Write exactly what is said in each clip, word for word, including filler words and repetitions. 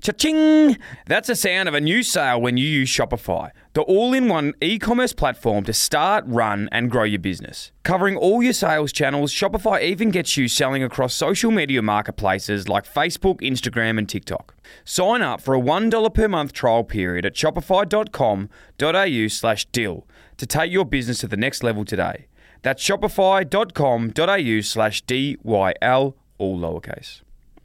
Cha-ching! That's the sound of a new sale when you use Shopify, the all-in-one e-commerce platform to start, run, and grow your business. Covering all your sales channels, Shopify even gets you selling across social media marketplaces like Facebook, Instagram, and TikTok. Sign up for a one dollar per month trial period at shopify.com.au slash dill to take your business to the next level today. That's shopify.com.au slash D-Y-L, all lowercase.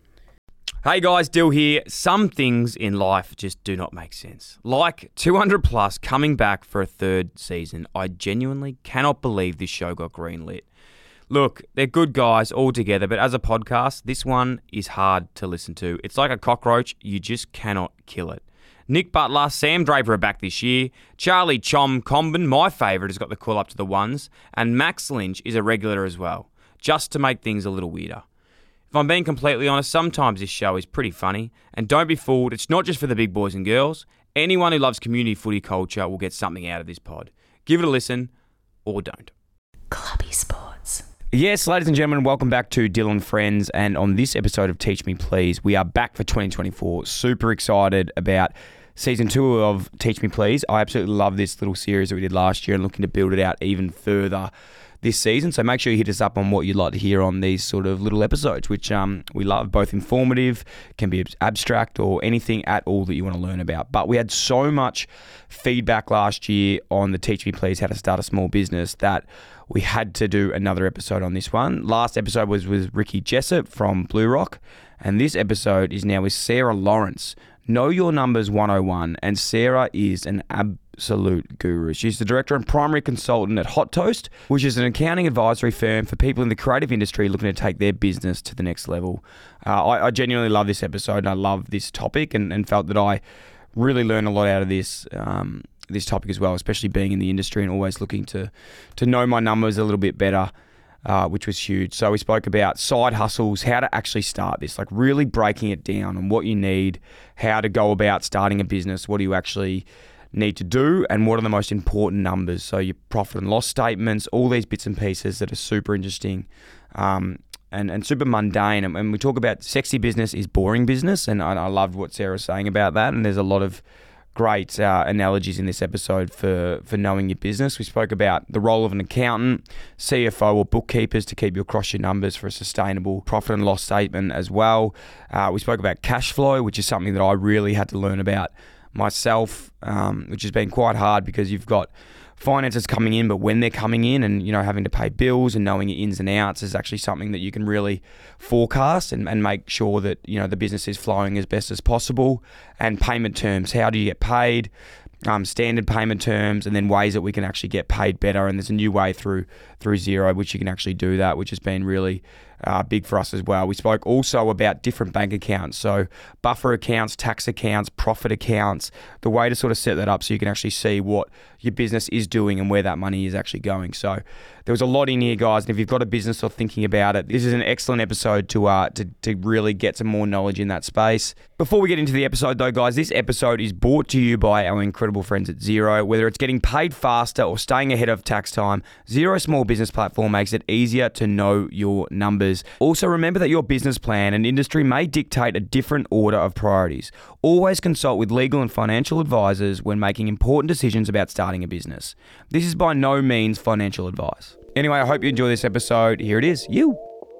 Hey guys, Dill here. Some things in life just do not make sense. Like two hundred plus coming back for a third season. I genuinely cannot believe this show got greenlit. Look, they're good guys all together, but as a podcast, this one is hard to listen to. It's like a cockroach, you just cannot kill it. Nick Butler, Sam Draper are back this year. Charlie Chom Comben, my favourite, has got the call up to the ones. And Max Lynch is a regular as well, just to make things a little weirder. If I'm being completely honest, sometimes this show is pretty funny. And don't be fooled, it's not just for the big boys and girls. Anyone who loves community footy culture will get something out of this pod. Give it a listen, or don't. Clubby Sports. Yes, ladies and gentlemen, welcome back to Dill and Friends. And on this episode of Teach Me Please, we are back for twenty twenty-four. Super excited about season two of Teach Me Please. I absolutely love this little series that we did last year and looking to build it out even further this season. So make sure you hit us up on what you'd like to hear on these sort of little episodes, which um, we love, both informative, can be abstract, or anything at all that you want to learn about. But we had so much feedback last year on the Teach Me Please How to Start a Small Business that we had to do another episode on this one. Last episode was with Ricky Jessup from Blue Rock, and this episode is now with Sarah Lawrence. Know Your Numbers one oh one, and Sarah is an absolute guru. She's the director and primary consultant at Hot Toast, which is an accounting advisory firm for people in the creative industry looking to take their business to the next level. Uh, I, I genuinely love this episode, and I love this topic, and, and felt that I really learned a lot out of this um, this topic as well, especially being in the industry and always looking to to know my numbers a little bit better. Uh, which was huge. So we spoke about side hustles, how to actually start this, like really breaking it down on what you need, how to go about starting a business, what do you actually need to do, and what are the most important numbers. So your profit and loss statements, all these bits and pieces that are super interesting um, and, and super mundane. And, and we talk about sexy business is boring business, and I, I loved what Sarah was saying about that. And there's a lot of great uh, analogies in this episode for, for knowing your business. We spoke about the role of an accountant, C F O or bookkeepers to keep you across your numbers for a sustainable profit and loss statement as well. Uh, we spoke about cash flow, which is something that I really had to learn about myself, um, which has been quite hard because you've got finances coming in, but when they're coming in and, you know, having to pay bills and knowing your ins and outs is actually something that you can really forecast and, and make sure that, you know, the business is flowing as best as possible. And payment terms, how do you get paid? Um, standard payment terms, and then ways that we can actually get paid better. And there's a new way through through Xero, which you can actually do that, which has been really uh, big for us as well. We spoke also about different bank accounts, so buffer accounts, tax accounts, profit accounts, the way to sort of set that up so you can actually see what your business is doing and where that money is actually going. So there was a lot in here, guys, and if you've got a business or thinking about it, this is an excellent episode to uh to, to really get some more knowledge in that space. Before we get into the episode though, guys, this episode is brought to you by our incredible friends at Xero. Whether it's getting paid faster or staying ahead of tax time, Xero Small Business Platform makes it easier to know your numbers. Also, remember that your business plan and industry may dictate a different order of priorities. Always consult with legal and financial advisors when making important decisions about starting a business. This is by no means financial advice. Anyway, I hope you enjoy this episode. Here it is. You.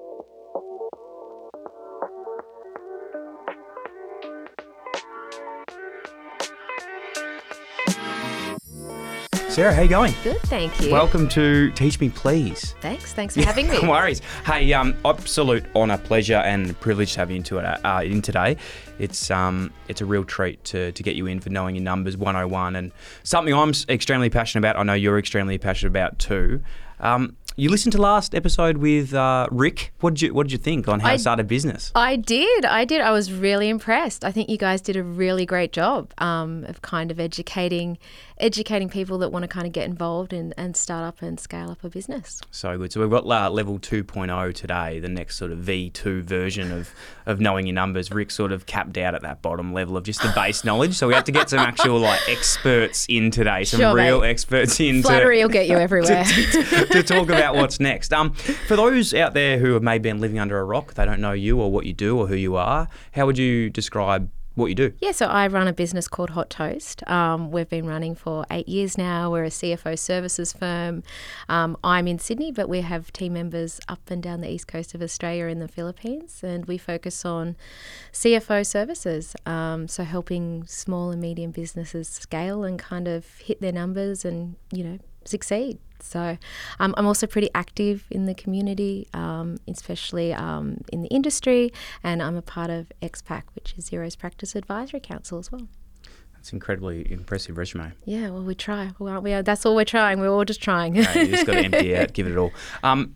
Sarah, how you going? Good, thank you. Welcome to Teach Me Please. Thanks, thanks for having me. No worries. Hey, um, absolute honour, pleasure, and privilege to have you into it uh, in today. It's um, it's a real treat to to get you in for knowing your numbers one oh one, and something I'm extremely passionate about. I know you're extremely passionate about too. Um, you listened to last episode with uh, Rick. What did you What did you think on how I, to start a business? I did. I did. I was really impressed. I think you guys did a really great job um, of kind of educating educating people that want to kind of get involved and, and start up and scale up a business. So good. So we've got uh, level two point oh today, the next sort of V two version of, of knowing your numbers. Rick sort of capped out at that bottom level of just the base knowledge. So we have to get some actual like experts in today, some sure, real mate. experts in. Flattery to, will get you everywhere. to, to, to talk about what's next. Um, for those out there who have maybe been living under a rock, they don't know you or what you do or who you are, how would you describe what you do. Yeah, so I run a business called Hot Toast. Um, we've been running for eight years now. We're a C F O services firm. Um, I'm in Sydney, but we have team members up and down the east coast of Australia and the Philippines, and we focus on C F O services, um, so helping small and medium businesses scale and kind of hit their numbers and, you know, succeed. So um, I'm also pretty active in the community, um, especially um, in the industry, and I'm a part of X PAC, which is Xero's Practice Advisory Council as well. That's incredibly impressive resume. Yeah, well, we try, well, aren't we? That's all we're trying. We're all just trying. No, you just got to empty out, give it all. Um,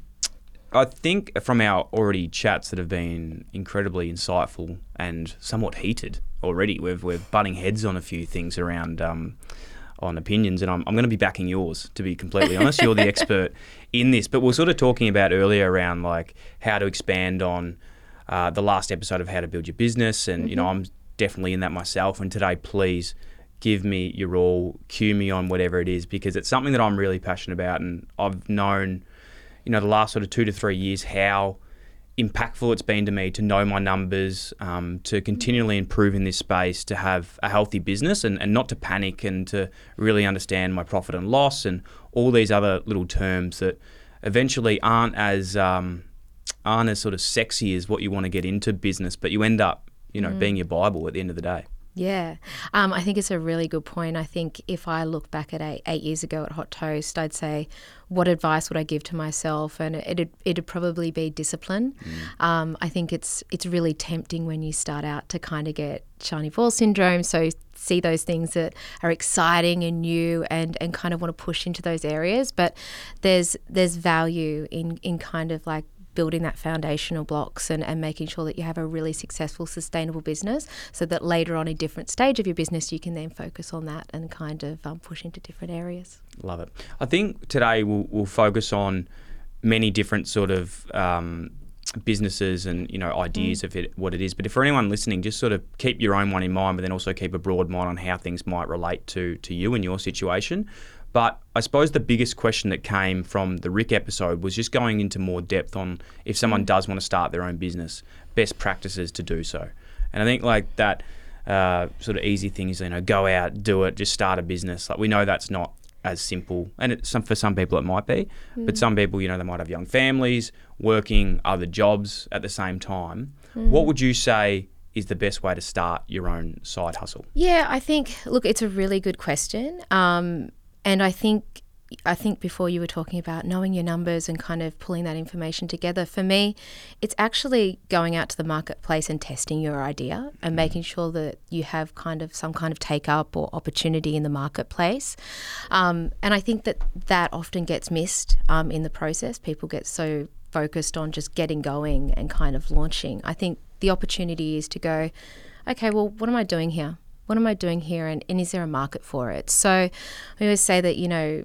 I think from our already chats that have been incredibly insightful and somewhat heated already, we've we're butting heads on a few things around um, on opinions, and I'm, I'm going to be backing yours, to be completely honest. You're the expert in this, but we we're sort of talking about earlier around like how to expand on uh, the last episode of how to build your business, and mm-hmm. you know, I'm definitely in that myself, and today please give me your all, cue me on whatever it is, because it's something that I'm really passionate about, and I've known, you know, the last sort of two to three years how impactful it's been to me to know my numbers, um, to continually improve in this space, to have a healthy business and, and not to panic, and to really understand my profit and loss and all these other little terms that eventually aren't as um, aren't as sort of sexy as what you want to get into business, but you end up, you know, mm. being your Bible at the end of the day. Yeah, um, I think it's a really good point. I think if I look back at eight, eight years ago at Hot Toast, I'd say, what advice would I give to myself? And it'd, it'd probably be discipline. Mm. Um, I think it's it's really tempting when you start out to kind of get shiny ball syndrome, so see those things that are exciting and new and, and kind of want to push into those areas. But there's there's value in, in kind of like building that foundational blocks and, and making sure that you have a really successful, sustainable business, so that later on a different stage of your business, you can then focus on that and kind of um, push into different areas. Love it. I think today we'll, we'll focus on many different sort of um, businesses and, you know, ideas mm. of it, what it is. But if for anyone listening, just sort of keep your own one in mind, but then also keep a broad mind on how things might relate to, to you and your situation. But I suppose the biggest question that came from the Rick episode was just going into more depth on if someone does want to start their own business, best practices to do so. And I think like that uh, sort of easy thing is, you know, go out, do it, just start a business. Like we know that's not as simple. And it, some, for some people it might be, mm. but some people, you know, they might have young families, working other jobs at the same time. Mm. What would you say is the best way to start your own side hustle? Yeah, I think, look, it's a really good question. Um, And I think I think before you were talking about knowing your numbers and kind of pulling that information together, for me, it's actually going out to the marketplace and testing your idea and making sure that you have kind of some kind of take up or opportunity in the marketplace. Um, and I think that that often gets missed um, in the process. People get so focused on just getting going and kind of launching. I think the opportunity is to go, okay, well, what am I doing here? What am I doing here, and, and is there a market for it? So we always say that, you know,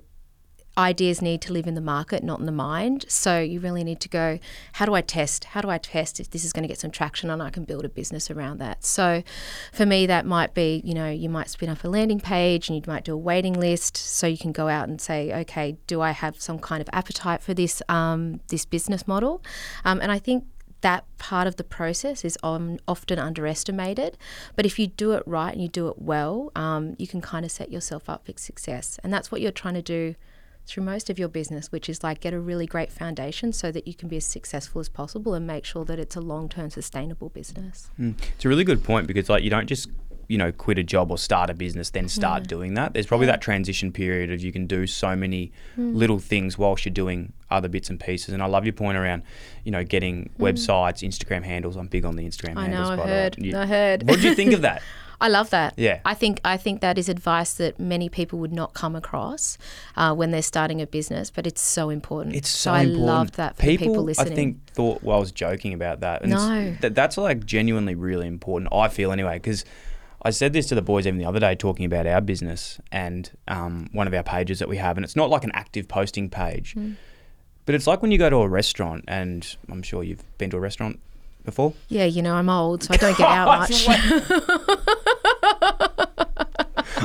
ideas need to live in the market, not in the mind. So you really need to go, how do I test? How do I test if this is going to get some traction and I can build a business around that? So for me, that might be, you know, you might spin up a landing page and you might do a waiting list, so you can go out and say, okay, do I have some kind of appetite for this um, this business model? Um, and I think that part of the process is um, often underestimated. But if you do it right and you do it well, um, you can kind of set yourself up for success. And that's what you're trying to do through most of your business, which is like get a really great foundation so that you can be as successful as possible and make sure that it's a long-term sustainable business. Mm. It's a really good point, because like you don't just, you know, quit a job or start a business, then start yeah. doing that. There's probably yeah. that transition period of you can do so many mm. little things whilst you're doing other bits and pieces. And I love your point around, you know, getting mm. websites, Instagram handles. I'm big on the Instagram I handles. know, by I heard. the way. You, I heard. What did you think of that? I love that. Yeah. I think I think that is advice that many people would not come across uh, when they're starting a business, but it's so important. It's so, so I important. love that for people, people listening. I think thought well, I was joking about that. And no. That, that's like genuinely really important, I feel anyway, because I said this to the boys even the other day talking about our business and um, one of our pages that we have, and it's not like an active posting page, mm. but it's like when you go to a restaurant, and I'm sure you've been to a restaurant before. Yeah, you know, I'm old, so I don't get out much. Okay,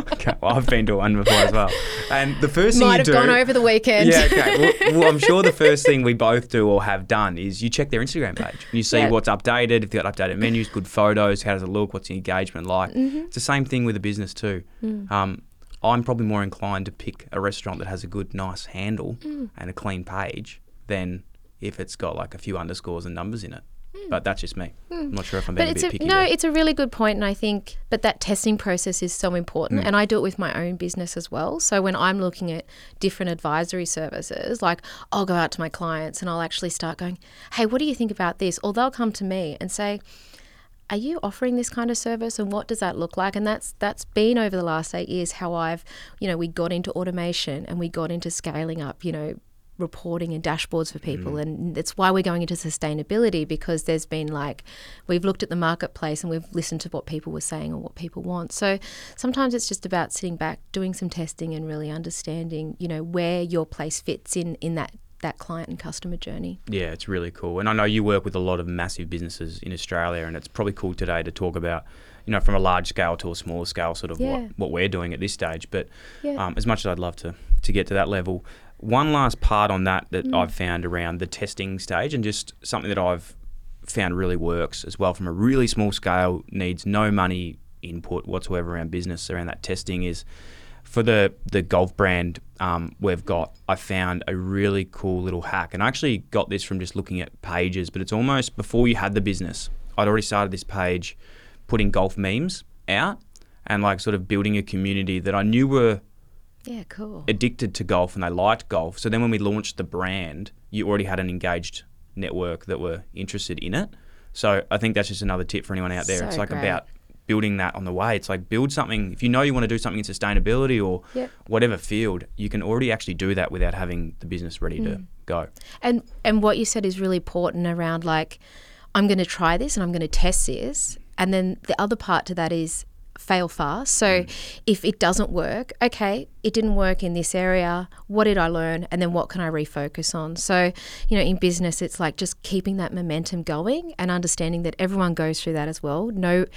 I've been to one before as well. And the first thing Might you have do, gone over the weekend. Yeah, okay. Well, well, I'm sure the first thing we both do or have done is you check their Instagram page. You see Yeah. what's updated, if they've got updated menus, good photos, how does it look, what's the engagement like. Mm-hmm. It's the same thing with a business too. Mm. Um, I'm probably more inclined to pick a restaurant that has a good, nice handle Mm. and a clean page than if it's got like a few underscores and numbers in it. But that's just me. I'm not sure if I'm being But a it's bit a, picky no, there. it's a really good point, and I think, but that testing process is so important, Mm. and I do it with my own business as well. So when I'm looking at different advisory services, like I'll go out to my clients and I'll actually start going, "Hey, what do you think about this?" Or they'll come to me and say, "Are you offering this kind of service, and what does that look like?" And that's that's been over the last eight years how I've, you know, we got into automation and we got into scaling up, you know, reporting and dashboards for people. Mm. And that's why we're going into sustainability, because there's been like, we've looked at the marketplace and we've listened to what people were saying or what people want. So sometimes it's just about sitting back, doing some testing and really understanding, you know, where your place fits in, in that that client and customer journey. Yeah, it's really cool. And I know you work with a lot of massive businesses in Australia, and it's probably cool today to talk about, you know, from a large scale to a smaller scale, sort of Yeah. what, what we're doing at this stage. But Yeah. um, as much as I'd love to, to get to that level, one last part on that that Mm. I've found around the testing stage, and just something that I've found really works as well from a really small scale, needs no money input whatsoever around business, around that testing, is for the, the golf brand um, we've got, I found a really cool little hack. And I actually got this from just looking at pages, but it's almost before you had the business. I'd already started this page putting golf memes out and like sort of building a community that I knew were Yeah, cool. addicted to golf and they liked golf. So then when we launched the brand, you already had an engaged network that were interested in it. So I think that's just another tip for anyone out there. So it's like great. about building that on the way. It's like build something. If you know you want to do something in sustainability or Yep. whatever field, you can already actually do that without having the business ready to go. And and what you said is really important around like, I'm going to try this and I'm going to test this. And then the other part to that is fail fast. So mm. if it doesn't work, okay, it didn't work in this area. What did I learn? And then what can I refocus on? So, you know, in business, it's like just keeping that momentum going and understanding that everyone goes through that as well. No,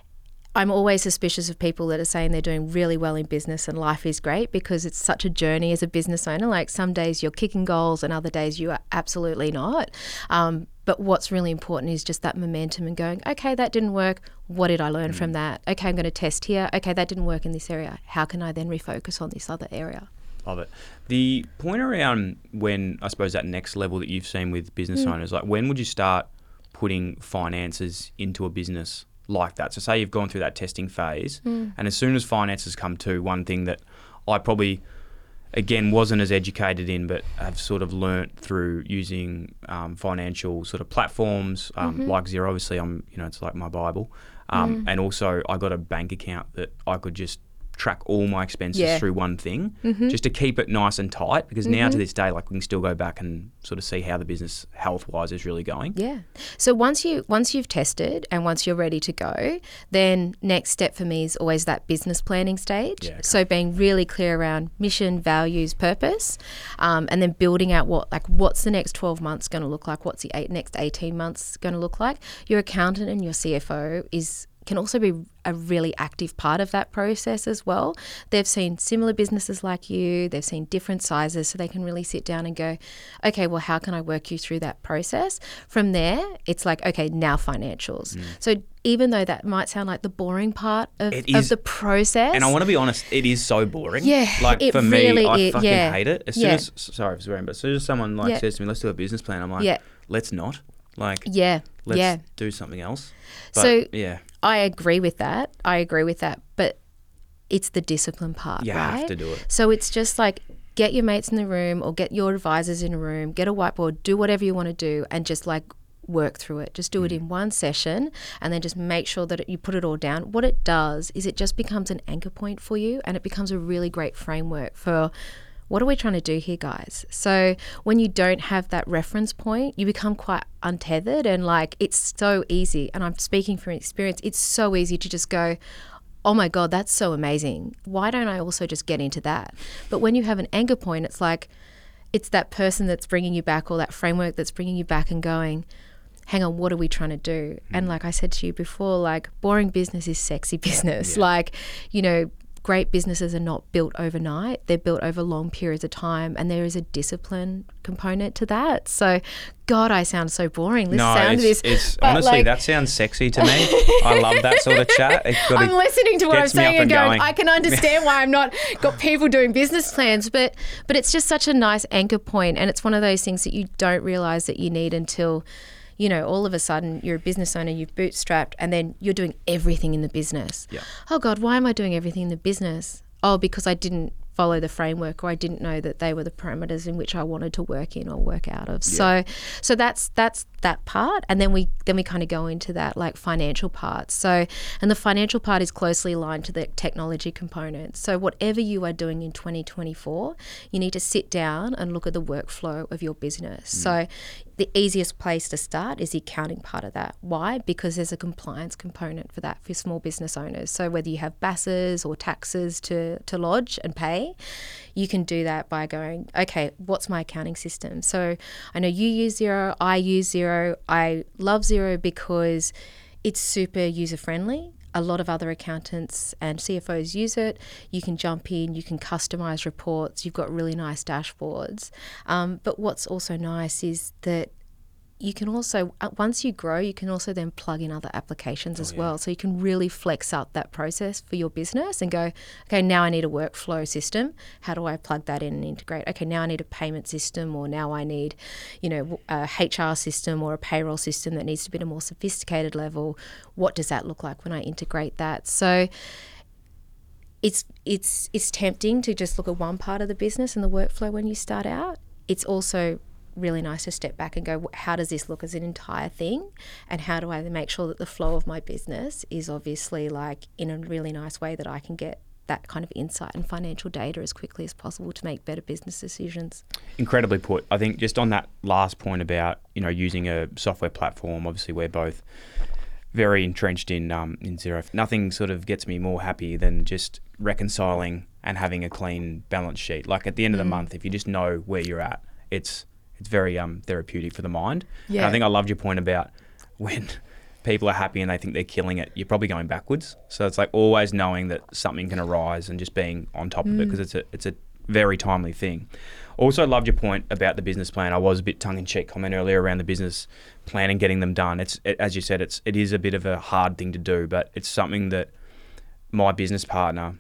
I'm always suspicious of people that are saying they're doing really well in business and life is great, because it's such a journey as a business owner. Like some days you're kicking goals and other days you are absolutely not. Um, but what's really important is just that momentum and going, okay, that didn't work. What did I learn mm. from that? Okay, I'm going to test here. Okay, that didn't work in this area. How can I then refocus on this other area? Love it. The point around when, I suppose, that next level that you've seen with business mm. owners, like when would you start putting finances into a business like that? So say you've gone through that testing phase mm. and as soon as finances come to, one thing that I probably, again, wasn't as educated in, but have sort of learnt through using um, financial sort of platforms um, mm-hmm. like Xero. Obviously, I'm, you know, it's like my Bible. Um, mm. And also I got a bank account that I could just track all my expenses yeah. through one thing mm-hmm. just to keep it nice and tight, because mm-hmm. now to this day, like we can still go back and sort of see how the business health wise is really going. Yeah. So once you once you've tested and once you're ready to go, then next step for me is always that business planning stage. Yeah, okay. So being really clear around mission, values, purpose, um, and then building out what like what's the next twelve months going to look like, what's the eight, next eighteen months going to look like. Your accountant and your C F O is can also be a really active part of that process as well. They've seen similar businesses like you, they've seen different sizes, so they can really sit down and go, okay, well, how can I work you through that process? From there, it's like, okay, now financials. Mm. So even though that might sound like the boring part of, is, of the process. And I want to be honest, it is so boring. Yeah, like it for really me, I is, fucking yeah. hate it. As soon yeah. as, sorry for swearing, but as soon as someone like yeah. says to me, let's do a business plan, I'm like, yeah. let's not. Like, yeah, let's yeah. do something else. But, so yeah. I agree with that. I agree with that. But it's the discipline part, you right? have to do it. So it's just like get your mates in the room or get your advisors in a room, get a whiteboard, do whatever you want to do and just like work through it. Just do mm. it in one session and then just make sure that it, you put it all down. What it does is it just becomes an anchor point for you and it becomes a really great framework for what are we trying to do here, guys? So when you don't have that reference point, you become quite untethered and like it's so easy. And I'm speaking from experience. It's so easy to just go, oh my God, that's so amazing. Why don't I also just get into that? But when you have an anchor point, it's like it's that person that's bringing you back or that framework that's bringing you back and going, hang on, what are we trying to do? Mm. And like I said to you before, like boring business is sexy business. Yeah. Like, you know, great businesses are not built overnight. They're built over long periods of time, and there is a discipline component to that. So, God, I sound so boring. This no, sound it's, this, it's honestly, like, that sounds sexy to me. I love that sort of chat. It gotta, I'm listening to what I'm saying and, and going, going, I can understand why I'm not got people doing business plans, but but it's just such a nice anchor point, and it's one of those things that you don't realise that you need until, you know, all of a sudden you're a business owner, you've bootstrapped, and then you're doing everything in the business. Yeah. Oh God, why am I doing everything in the business? Oh, because I didn't follow the framework, or I didn't know that they were the parameters in which I wanted to work in or work out of. Yeah. So so that's that's that part. And then we then we kind of go into that like financial part. So and the financial part is closely aligned to the technology component. So whatever you are doing in twenty twenty-four, you need to sit down and look at the workflow of your business. Mm. So the easiest place to start is the accounting part of that. Why? Because there's a compliance component for that for small business owners. So whether you have B A Ss or taxes to, to lodge and pay, you can do that by going, okay, what's my accounting system? So I know you use Xero, I use Xero. I love Xero because it's super user-friendly. A lot of other accountants and C F Os use it. You can jump in, you can customize reports, you've got really nice dashboards. Um, but what's also nice is that you can also, once you grow, you can also then plug in other applications oh, as yeah. well. So you can really flex up that process for your business and go, okay, now I need a workflow system. How do I plug that in and integrate? Okay, now I need a payment system, or now I need, you know, a H R system or a payroll system that needs to be at a more sophisticated level. What does that look like when I integrate that? So it's it's it's tempting to just look at one part of the business and the workflow when you start out. It's also really nice to step back and go, how does this look as an entire thing, and how do I make sure that the flow of my business is obviously like in a really nice way that I can get that kind of insight and financial data as quickly as possible to make better business decisions. Incredibly put. I think just on that last point about, you know, using a software platform, obviously we're both very entrenched in um, in Xero. Nothing sort of gets me more happy than just reconciling and having a clean balance sheet. Like at the end of the mm. month, if you just know where you're at, it's It's very um, therapeutic for the mind. Yeah. And I think I loved your point about when people are happy and they think they're killing it, you're probably going backwards. So it's like always knowing that something can arise and just being on top mm. of it, because it's a it's a very timely thing. Also loved your point about the business plan. I was a bit tongue-in-cheek comment earlier around the business plan and getting them done. It's it, as you said, it's it is a bit of a hard thing to do, but it's something that my business partner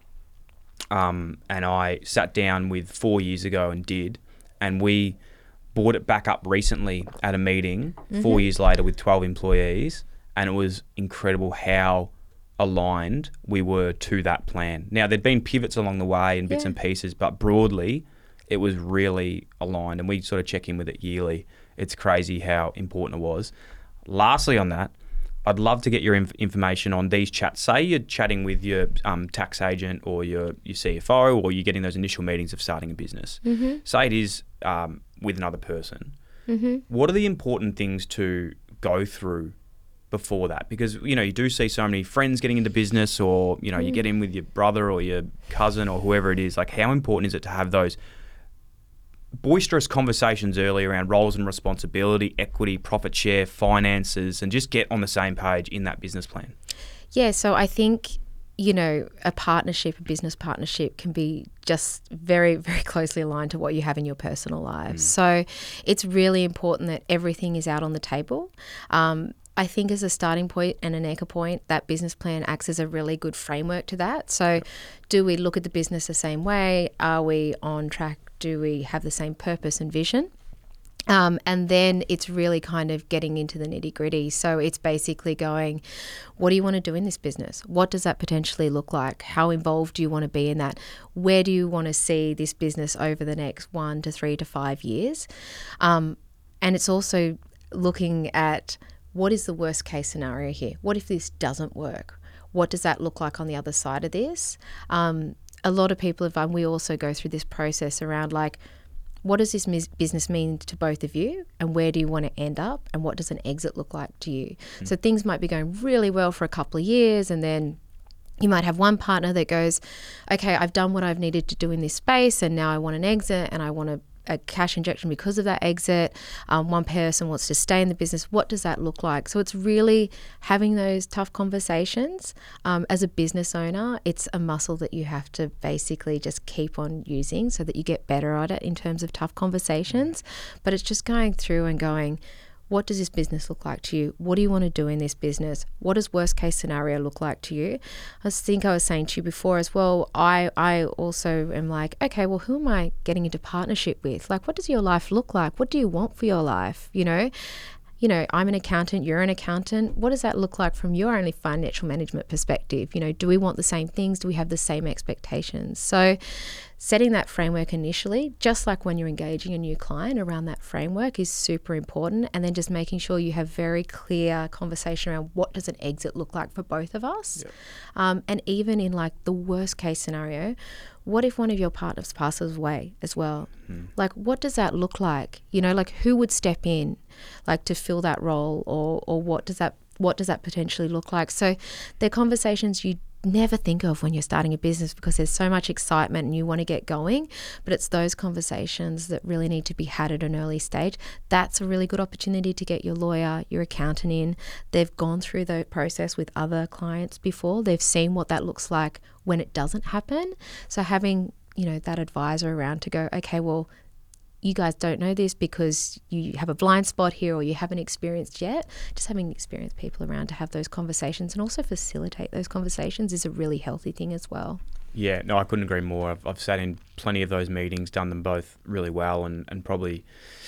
um, and I sat down with four years ago and did, and we brought it back up recently at a meeting mm-hmm. four years later with twelve employees, and it was incredible how aligned we were to that plan. Now, there'd been pivots along the way and bits yeah. and pieces, but broadly, it was really aligned, and we sort of check in with it yearly. It's crazy how important it was. Lastly on that, I'd love to get your inf- information on these chats. Say you're chatting with your um, tax agent or your, your C F O, or you're getting those initial meetings of starting a business. Mm-hmm. Say it is um, with another person. Mm-hmm. What are the important things to go through before that? Because, you know, you do see so many friends getting into business, or, you know, mm. you get in with your brother or your cousin or whoever it is. Like, how important is it to have those boisterous conversations early around roles and responsibility, equity, profit share, finances, and just get on the same page in that business plan? Yeah, so I think, you know, a partnership, a business partnership can be just very, very closely aligned to what you have in your personal lives. Mm. So it's really important that everything is out on the table. Um, I think as a starting point and an anchor point, that business plan acts as a really good framework to that. So do we look at the business the same way? Are we on track? Do we have the same purpose and vision? Um, and then it's really kind of getting into the nitty gritty. So it's basically going, what do you want to do in this business? What does that potentially look like? How involved do you want to be in that? Where do you want to see this business over the next one to three to five years? Um, and it's also looking at, what is the worst case scenario here? What if this doesn't work? What does that look like on the other side of this? Um, a lot of people have, and we also go through this process around like, what does this mis- business mean to both of you, and where do you want to end up, and what does an exit look like to you? Mm. So things might be going really well for a couple of years, and then you might have one partner that goes, okay, I've done what I've needed to do in this space, and now I want an exit, and I want to a cash injection because of that exit. Um, one person wants to stay in the business. What does that look like? So it's really having those tough conversations. Um, as a business owner, it's a muscle that you have to basically just keep on using so that you get better at it in terms of tough conversations. But it's just going through and going, what does this business look like to you? What do you want to do in this business? What does worst case scenario look like to you? I think I was saying to you before as well, I, I also am like, okay, well, who am I getting into partnership with? Like, what does your life look like? What do you want for your life? You know, you know, I'm an accountant, you're an accountant. What does that look like from your only financial management perspective? You know, do we want the same things? Do we have the same expectations? So setting that framework initially, just like when you're engaging a new client around that framework, is super important. And then just making sure you have very clear conversation around what does an exit look like for both of us. Yep. Um, and even in like the worst case scenario, what if one of your partners passes away as well? Mm. Like, what does that look like? You know, like who would step in like to fill that role, or or what does that what does that potentially look like? So they're conversations you never think of when you're starting a business because there's so much excitement and you want to get going, but it's those conversations that really need to be had at an early stage. That's a really good opportunity to get your lawyer, your accountant in. They've gone through the process with other clients before. They've seen what that looks like when it doesn't happen. So having, you know, that advisor around to go, okay, well, you guys don't know this because you have a blind spot here or you haven't experienced yet. Just having experienced people around to have those conversations and also facilitate those conversations is a really healthy thing as well. Yeah, no, I couldn't agree more. I've, I've sat in plenty of those meetings, done them both really well and, and probably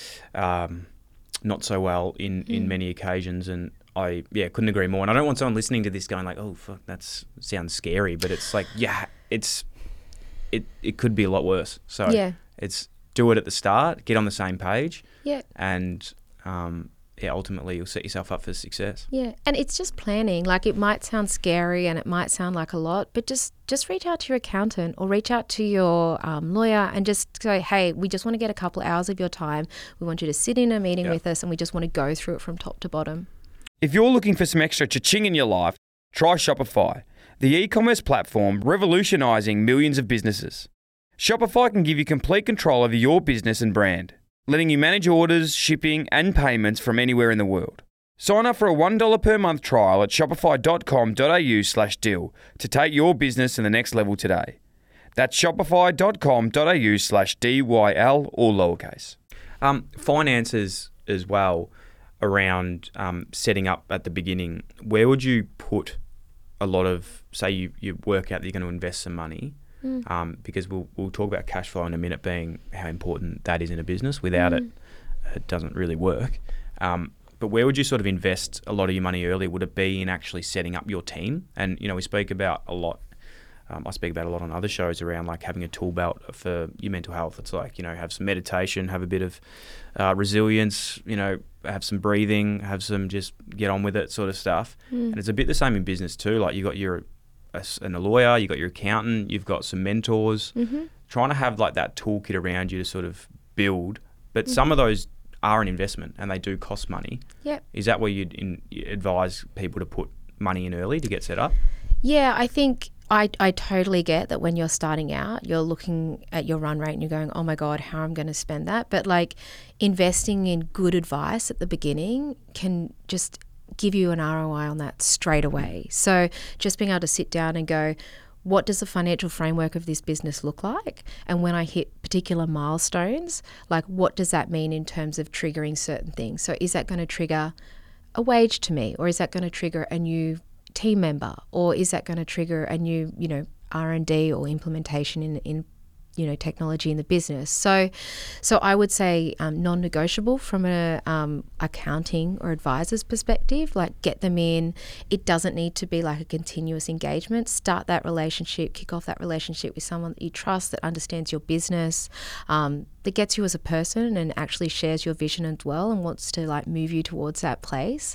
um, not so well in, mm. in many occasions. And I, yeah, couldn't agree more. And I don't want someone listening to this going like, oh, fuck, that sounds scary. But it's like, yeah, it's it, it could be a lot worse. So yeah. it's... do it at the start, get on the same page, yeah, and um, yeah, ultimately you'll set yourself up for success. Yeah, and it's just planning. Like it might sound scary and it might sound like a lot, but just just reach out to your accountant or reach out to your um, lawyer and just say, hey, we just want to get a couple hours of your time. We want you to sit in a meeting yeah. with us and we just want to go through it from top to bottom. If you're looking for some extra cha-ching in your life, try Shopify, the e-commerce platform revolutionizing millions of businesses. Shopify can give you complete control over your business and brand, letting you manage orders, shipping, and payments from anywhere in the world. Sign up for a one dollar per month trial at shopify.com.au slash deal to take your business to the next level today. That's shopify.com.au slash D-Y-L, all lowercase. Um, finances as well around um, setting up at the beginning. Where would you put a lot of, say you, you work out that you're going to invest some money, Mm. Um, because we'll we'll talk about cash flow in a minute being how important that is in a business. Without mm. it, it doesn't really work. Um, but where would you sort of invest a lot of your money early? Would it be in actually setting up your team? And, you know, we speak about a lot, um, I speak about a lot on other shows around like having a tool belt for your mental health. It's like, you know, have some meditation, have a bit of uh, resilience, you know, have some breathing, have some just get on with it sort of stuff. Mm. And it's a bit the same in business too. Like you got your and a lawyer, you've got your accountant, you've got some mentors, mm-hmm. trying to have like that toolkit around you to sort of build. But mm-hmm. some of those are an investment and they do cost money. Yep. Is that where you'd in, advise people to put money in early to get set up? Yeah, I think I, I totally get that when you're starting out, you're looking at your run rate and you're going, oh my God, how am I going to spend that? But like investing in good advice at the beginning can just give you an R O I on that straight away. So just being able to sit down and go, what does the financial framework of this business look like? And when I hit particular milestones, like what does that mean in terms of triggering certain things? So is that going to trigger a wage to me, or is that going to trigger a new team member, or is that going to trigger a new, you know, R and D or implementation in in you know, technology in the business. So so I would say um, non-negotiable from a um, accounting or advisor's perspective, like get them in. It doesn't need to be like a continuous engagement. Start that relationship, kick off that relationship with someone that you trust, that understands your business, um, that gets you as a person and actually shares your vision as well and wants to like move you towards that place.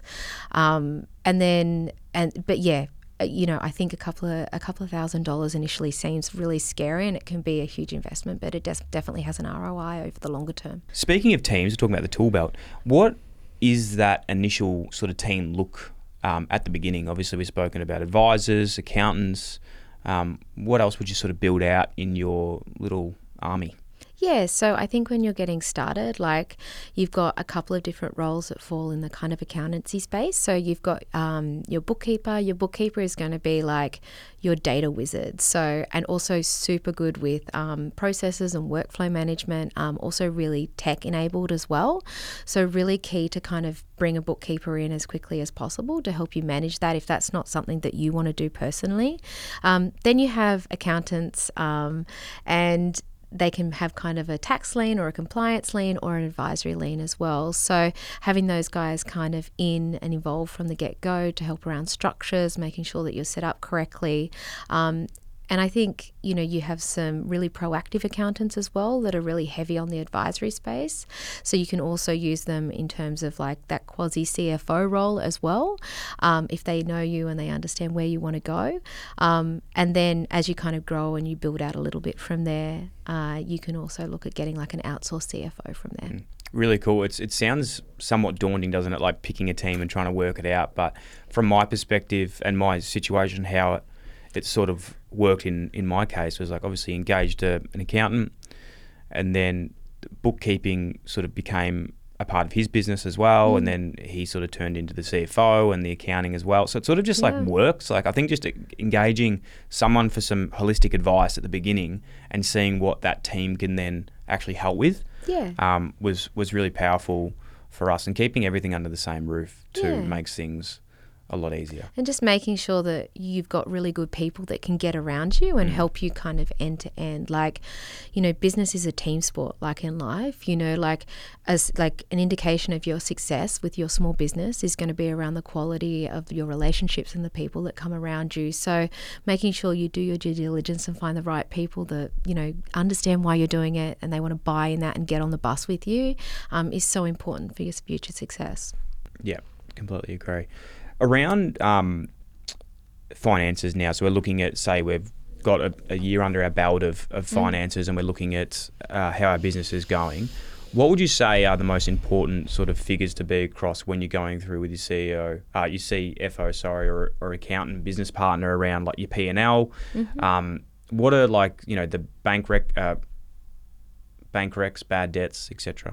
Um, and then, and but yeah, you know, I think a couple of a couple of thousand dollars initially seems really scary, and it can be a huge investment, but it des- definitely has an R O I over the longer term. Speaking of teams, we're talking about the tool belt. What is that initial sort of team look um, at the beginning? Obviously, we've spoken about advisors, accountants. Um, what else would you sort of build out in your little army? Yeah, so I think when you're getting started, like you've got a couple of different roles that fall in the kind of accountancy space. So you've got um, your bookkeeper. Your bookkeeper is going to be like your data wizard. So, and also super good with um, processes and workflow management, um, also really tech enabled as well. So really key to kind of bring a bookkeeper in as quickly as possible to help you manage that if that's not something that you want to do personally. Um, then you have accountants um, and they can have kind of a tax lien or a compliance lien or an advisory lien as well. So having those guys kind of in and involved from the get-go to help around structures, making sure that you're set up correctly. Um, and I think, you know, you have some really proactive accountants as well that are really heavy on the advisory space. So you can also use them in terms of like that quasi C F O role as well, um, if they know you and they understand where you want to go. Um, and then as you kind of grow and you build out a little bit from there, uh, you can also look at getting like an outsourced C F O from there. Mm. Really cool. It's it sounds somewhat daunting, doesn't it? Like picking a team and trying to work it out. But from my perspective and my situation, how it, it sort of worked in, in my case was like obviously engaged a, an accountant, and then bookkeeping sort of became a part of his business as well. Mm. And then he sort of turned into the C F O and the accounting as well. So it sort of just yeah. like works. Like I think just engaging someone for some holistic advice at the beginning and seeing what that team can then actually help with yeah. um, was, was really powerful for us, and keeping everything under the same roof too yeah. makes things a lot easier. And just making sure that you've got really good people that can get around you and mm. help you kind of end to end. Like, you know, business is a team sport, like in life, you know, like as like an indication of your success with your small business is going to be around the quality of your relationships and the people that come around you. So making sure you do your due diligence and find the right people that, you know, understand why you're doing it and they want to buy in that and get on the bus with you um, is so important for your future success. Yeah, completely agree. Around um, finances now, so we're looking at, say, we've got a, a year under our belt of, of finances mm. and we're looking at uh, how our business is going. What would you say are the most important sort of figures to be across when you're going through with your C E O, uh, your C F O, sorry, or, or accountant, business partner around like your P and L? Mm-hmm. Um, what are like, you know, the bank rec, uh, bank recs, bad debts, et cetera?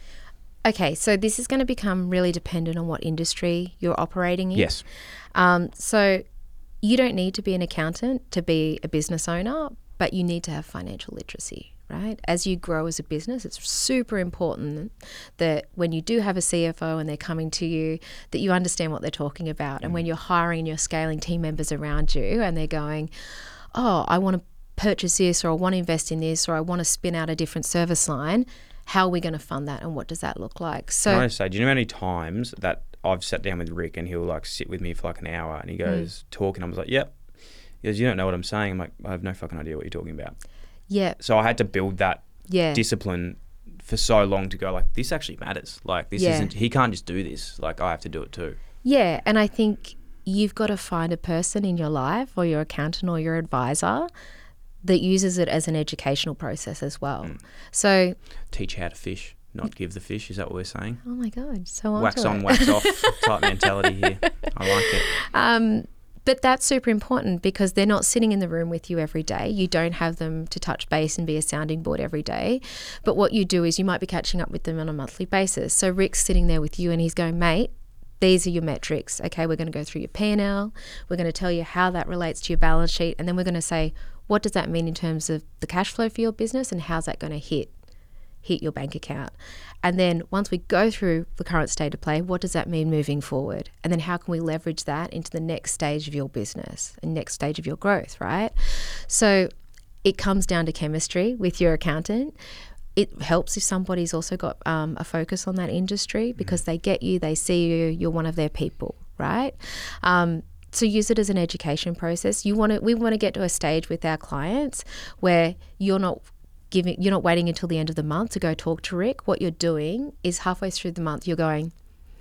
Okay, so this is going to become really dependent on what industry you're operating in. Yes. Um, so you don't need to be an accountant to be a business owner, but you need to have financial literacy, right? As you grow as a business, it's super important that when you do have a C F O and they're coming to you, that you understand what they're talking about. Mm. And when you're hiring and you're scaling team members around you and they're going, oh, I want to purchase this, or I want to invest in this, or I want to spin out a different service line, how are we going to fund that and what does that look like? So, Can I say, do you know how many times that I've sat down with Rick and he'll like sit with me for like an hour and he goes mm. talking, I was like, yep. He goes, you don't know what I'm saying. I'm like, I have no fucking idea what you're talking about. Yeah. So I had to build that yeah. discipline for so long to go like, this actually matters. Like this yeah. isn't, he can't just do this. Like I have to do it too. Yeah. And I think you've got to find a person in your life or your accountant or your advisor that uses it as an educational process as well. Mm. So teach how to fish, not give the fish. Is that what we're saying? Oh my God, so on. Wax on, it. wax off type mentality here. I like it. Um, but that's super important because they're not sitting in the room with you every day. You don't have them to touch base and be a sounding board every day. But what you do is you might be catching up with them on a monthly basis. So Rick's sitting there with you and he's going, mate, these are your metrics. Okay, we're going to go through your P and L. We're going to tell you how that relates to your balance sheet. And then we're going to say, what does that mean in terms of the cash flow for your business and how's that going to hit hit your bank account? And then once we go through the current state of play, what does that mean moving forward? And then how can we leverage that into the next stage of your business and next stage of your growth, right? So it comes down to chemistry with your accountant. It helps if somebody's also got um, a focus on that industry because they get you, they see you, you're one of their people, right? Um, So use it as an education process. You want to, we want to get to a stage with our clients where you're not giving, you're not waiting until the end of the month to go talk to Rick. What you're doing is halfway through the month, you're going,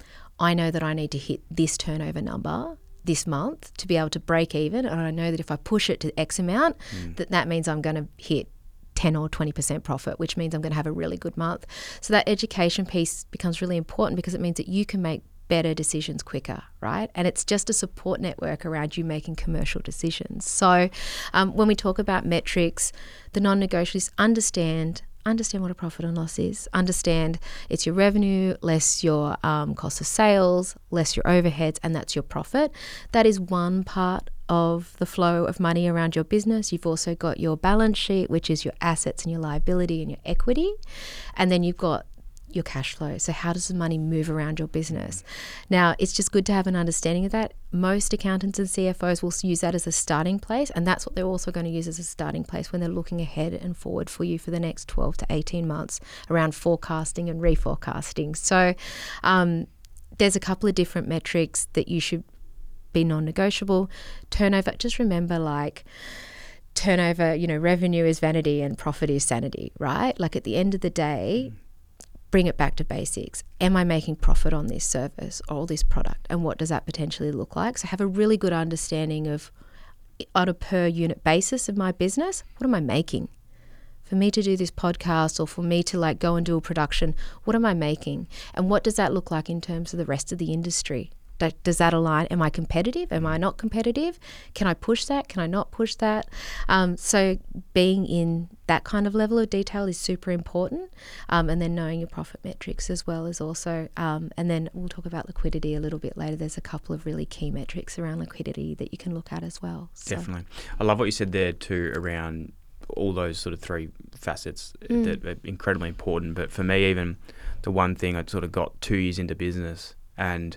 I know that I need to hit this turnover number this month to be able to break even. And I know that if I push it to X amount, mm. that that means I'm going to hit ten or twenty percent profit, which means I'm going to have a really good month. So that education piece becomes really important because it means that you can make better decisions quicker, right? And it's just a support network around you making commercial decisions. So um, when we talk about metrics, the non-negotiables, understand understand what a profit and loss is. Understand it's your revenue less your um, cost of sales, less your overheads, and that's your profit. That is one part of the flow of money around your business. You've also got your balance sheet, which is your assets and your liability and your equity. And then you've got your cash flow. So how does the money move around your business? Now, it's just good to have an understanding of that. Most accountants and C F Os will use that as a starting place, and that's what they're also going to use as a starting place when they're looking ahead and forward for you for the next twelve to eighteen months around forecasting and reforecasting. So um, there's a couple of different metrics that you should be non-negotiable. Turnover, just remember, like, turnover, you know, revenue is vanity and profit is sanity, right? Like, at the end of the day, bring it back to basics. Am I making profit on this service or this product? And what does that potentially look like? So have a really good understanding of, on a per unit basis of my business, what am I making? For me to do this podcast or for me to like go and do a production, what am I making? And what does that look like in terms of the rest of the industry? Does that align? Am I competitive? Am I not competitive? Can I push that? Can I not push that? Um, so being in that kind of level of detail is super important. Um, and then knowing your profit metrics as well is also, um, and then we'll talk about liquidity a little bit later. There's a couple of really key metrics around liquidity that you can look at as well. So. Definitely. I love what you said there too around all those sort of three facets mm. that are incredibly important. But for me, even the one thing I sort of got two years into business, and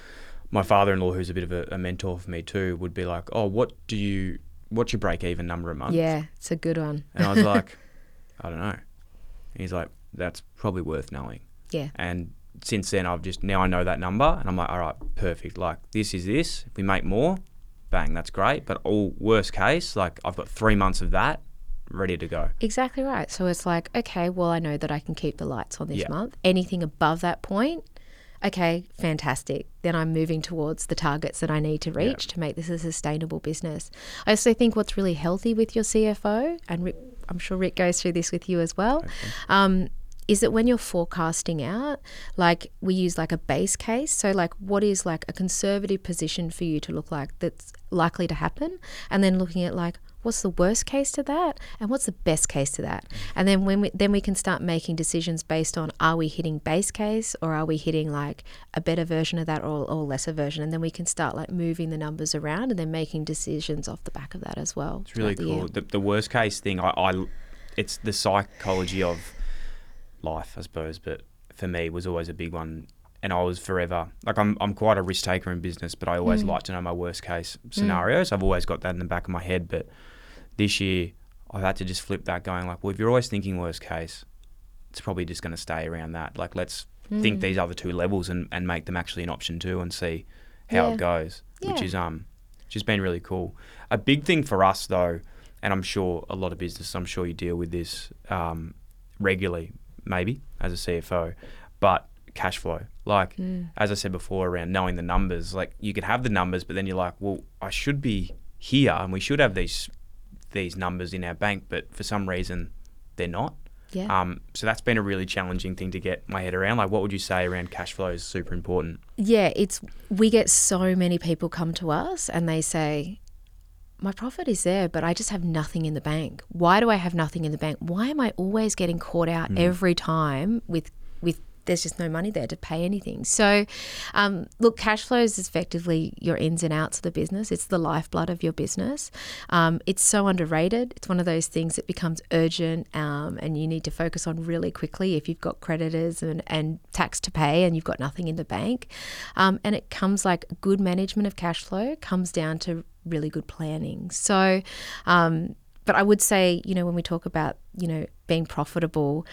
my father-in-law, who's a bit of a, a mentor for me too, would be like, oh, what do you, what's your break-even number a month? Yeah, it's a good one. And I was like, I don't know. And he's like, that's probably worth knowing. Yeah. And since then, I've just, now I know that number and I'm like, all right, perfect. Like, this is this. If we make more, bang, that's great. But all worst case, like, I've got three months of that ready to go. Exactly right. So it's like, okay, well, I know that I can keep the lights on this yeah. month. Anything above that point, okay, fantastic. Then I'm moving towards the targets that I need to reach yeah. to make this a sustainable business. I also think what's really healthy with your C F O, and Rick, I'm sure Rick goes through this with you as well, okay. um, is that when you're forecasting out, like we use like a base case. So like what is like a conservative position for you to look like that's likely to happen? And then looking at like, what's the worst case to that and what's the best case to that? And then when we then we can start making decisions based on, are we hitting base case or are we hitting like a better version of that or, or lesser version? And then we can start like moving the numbers around and then making decisions off the back of that as well. It's really cool. The, the worst case thing, I, I it's the psychology of life, I suppose, but for me was always a big one. And I was forever, like I'm I'm quite a risk taker in business, but I always mm. like to know my worst case scenarios. Mm. I've always got that in the back of my head, but this year, I've had to just flip that going like, well, if you're always thinking worst case, it's probably just going to stay around that. Like, let's mm. think these other two levels and, and make them actually an option too and see how yeah. it goes, yeah. which is um, just been really cool. A big thing for us though, and I'm sure a lot of business, I'm sure you deal with this um, regularly, maybe as a C F O, but cash flow. Like, mm. as I said before, around knowing the numbers, like you can have the numbers, but then you're like, well, I should be here and we should have these these numbers in our bank, but for some reason they're not. Yeah. Um, so that's been a really challenging thing to get my head around. Like, what would you say around cash flow is super important? Yeah, it's we get so many people come to us and they say, my profit is there, but I just have nothing in the bank. Why do I have nothing in the bank? Why am I always getting caught out mm. every time with with there's just no money there to pay anything? So, um, look, cash flows is effectively your ins and outs of the business. It's the lifeblood of your business. Um, it's so underrated. It's one of those things that becomes urgent um, and you need to focus on really quickly if you've got creditors and, and tax to pay and you've got nothing in the bank. Um, and it comes like good management of cash flow comes down to really good planning. So, um, but I would say, you know, when we talk about, you know, being profitable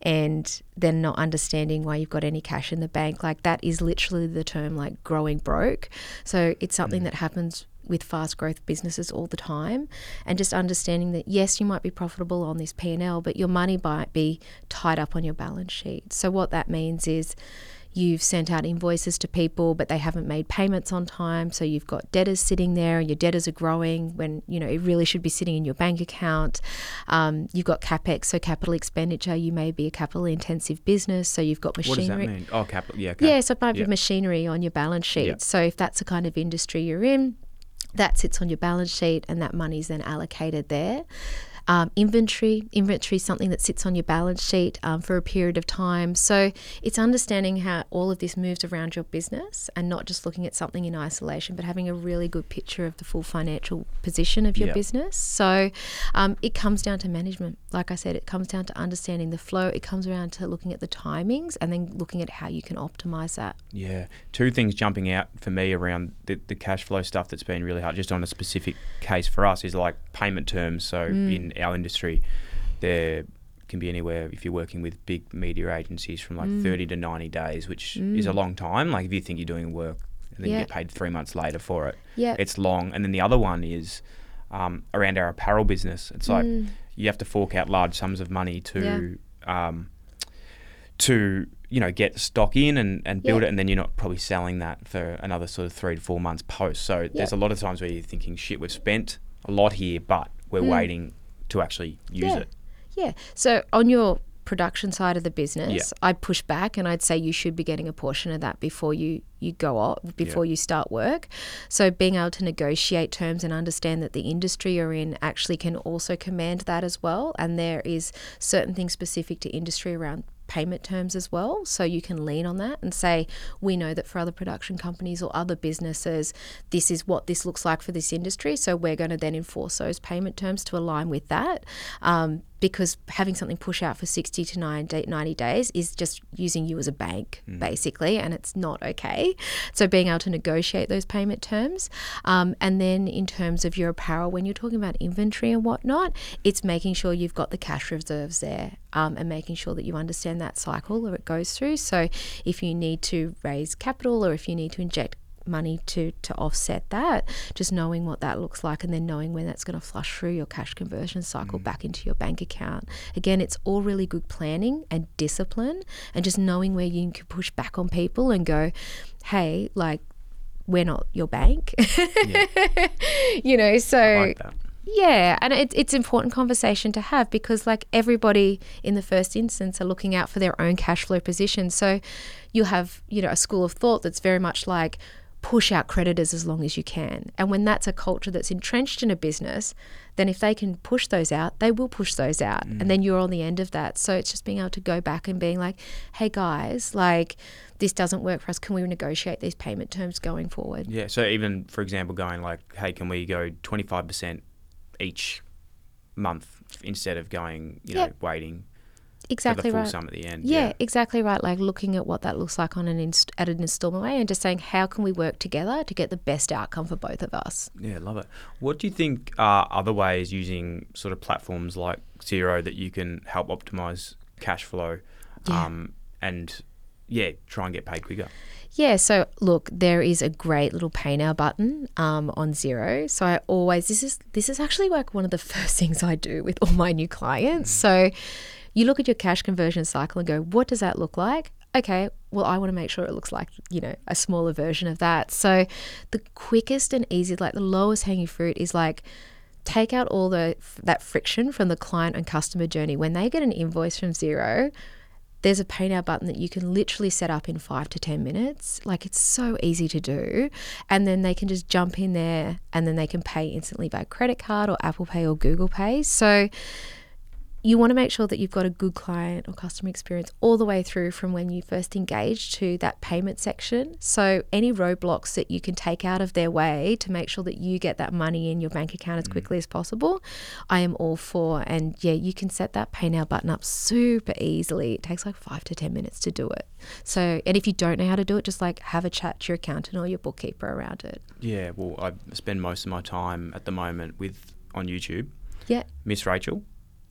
and then not understanding why you've got any cash in the bank, like that is literally the term like growing broke. So it's something mm. that happens with fast growth businesses all the time, and just understanding that yes, you might be profitable on this P and L, but your money might be tied up on your balance sheet. So what that means is you've sent out invoices to people, but they haven't made payments on time. So you've got debtors sitting there and your debtors are growing when, you know, it really should be sitting in your bank account. Um, you've got CapEx, so capital expenditure. You may be a capital intensive business. So you've got machinery. What does that mean? Oh, capital. Yeah. Okay. Yeah. So it might be yeah. machinery on your balance sheet. Yeah. So if that's the kind of industry you're in, That sits on your balance sheet and that money is then allocated there. Um, inventory, inventory is something that sits on your balance sheet um, for a period of time. So it's understanding how all of this moves around your business and not just looking at something in isolation, but having a really good picture of the full financial position of your Yeah. business. So um, it comes down to management. Like I said, it comes down to understanding the flow. It comes around to looking at the timings and then looking at how you can optimize that. Yeah. Two things jumping out for me around the, the cash flow stuff that's been really hard, just on a specific case for us, is like payment terms. So Mm. in our industry, there can be anywhere, if you're working with big media agencies, from like Mm. thirty to ninety days, which Mm. is a long time. Like if you think you're doing work and then Yeah. you get paid three months later for it, Yeah. it's long. And then the other one is um, around our apparel business. It's like Mm. you have to fork out large sums of money to um, to you know get stock in and, and build Yeah. it, and then you're not probably selling that for another sort of three to four months post. So there's a lot of times where you're thinking, shit, we've spent a lot here, but we're Mm. waiting to actually use Yeah. it. Yeah. So on your production side of the business, Yeah. I'd push back and I'd say you should be getting a portion of that before you, you go off, before you start work. So being able to negotiate terms and understand that the industry you're in actually can also command that as well. And there is certain things specific to industry around payment terms as well. So you can lean on that and say, we know that for other production companies or other businesses, this is what this looks like for this industry. So we're going to then enforce those payment terms to align with that. Um, because having something push out for sixty to ninety days is just using you as a bank, mm. basically, and it's not okay. So being able to negotiate those payment terms. Um, and then in terms of your apparel, when you're talking about inventory and whatnot, it's making sure you've got the cash reserves there um, and making sure that you understand that cycle that it goes through. So if you need to raise capital or if you need to inject money to to offset that, just knowing what that looks like and then knowing when that's going to flush through your cash conversion cycle mm. back into your bank account. Again, it's all really good planning and discipline and just knowing where you can push back on people and go, hey, like, we're not your bank. Yeah. You know, so I like that. Yeah, and it, it's important conversation to have because like everybody in the first instance are looking out for their own cash flow position. So you'll have, you know, a school of thought that's very much like push out creditors as long as you can. And when that's a culture that's entrenched in a business, then if they can push those out, they will push those out. Mm. And then you're on the end of that. So it's just being able to go back and being like, hey guys, like this doesn't work for us. Can we negotiate these payment terms going forward? Yeah. So even, for example, going like, hey, can we go twenty-five percent each month instead of going, you know, yep. waiting exactly for the full right. sum at the end. Yeah, yeah, exactly right. Like looking at what that looks like on an inst- at an installment way and just saying, how can we work together to get the best outcome for both of us? Yeah, love it. What do you think are other ways using sort of platforms like Xero that you can help optimize cash flow yeah. um, and, yeah, try and get paid quicker? Yeah, so look, there is a great little pay now button um, on Xero. So I always, this is this is actually like one of the first things I do with all my new clients. Mm. So you look at your cash conversion cycle and go, what does that look like? Okay, well, I want to make sure it looks like, you know, a smaller version of that. So the quickest and easiest, like the lowest hanging fruit is like, take out all the that friction from the client and customer journey. When they get an invoice from Xero, there's a pay now button that you can literally set up in five to ten minutes. Like it's so easy to do. And then they can just jump in there and then they can pay instantly by credit card or Apple Pay or Google Pay. So you want to make sure that you've got a good client or customer experience all the way through from when you first engage to that payment section. So any roadblocks that you can take out of their way to make sure that you get that money in your bank account as quickly as possible, I am all for. And yeah, you can set that pay now button up super easily. It takes like five to ten minutes to do it. So, and if you don't know how to do it, just like have a chat to your accountant or your bookkeeper around it. Yeah, well, I spend most of my time at the moment with on YouTube. Yeah. Miss Rachel.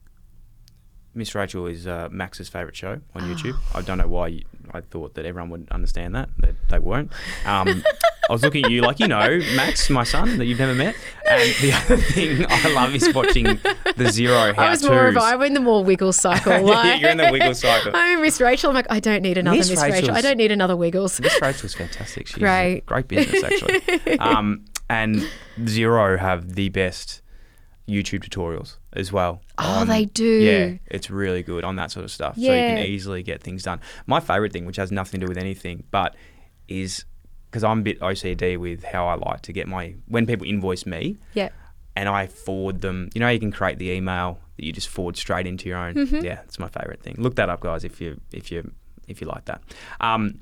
Miss Rachel is uh, Max's favourite show on oh. YouTube. I don't know why you, I thought that everyone would understand that. They, they won't. Um, I was looking at you like, you know, Max, my son, that you've never met. And the other thing I love is watching the Xero how-tos. I was more of, I'm in the more wiggle cycle. Like, you're in the wiggle cycle. I'm Miss Rachel. I'm like, I don't need another Miss, Miss Rachel. I don't need another Wiggles. Miss Rachel's fantastic. She's right. a great business, actually. um, and Xero have the best YouTube tutorials as well. Oh, on, they do. Yeah, it's really good on that sort of stuff. Yeah. So you can easily get things done. My favourite thing, which has nothing to do with anything, but is because I'm a bit O C D with how I like to get my, when people invoice me, Yeah. and I forward them, you know, you can create the email that you just forward straight into your own. Mm-hmm. Yeah, it's my favourite thing. Look that up, guys, if you if you if you like that. Um,